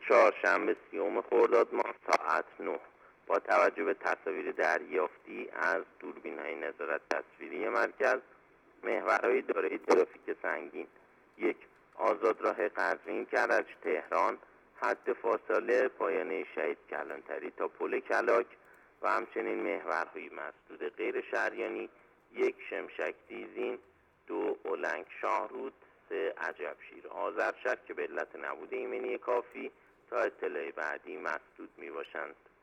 چهارشنبه 30 خرداد ماه ساعت 9 با توجه به تصاویر دریافتی از دوربین‌های نظارت تصویری مرکز، محورهای دارای ترافیک سنگین: 1. آزادراه قزوین کرج تهران، حد فاصله پایانه شهید کلانتری تا پل کلاک و همچنین محورهای مسدود غیر شهریانی: 1. شمشک دیزین، 2. اولنگ شاهرود، 3. عجبشیر آذرشهر که به علت نبود ایمنی کافی تا اطلاع بعدی مسدود می باشند.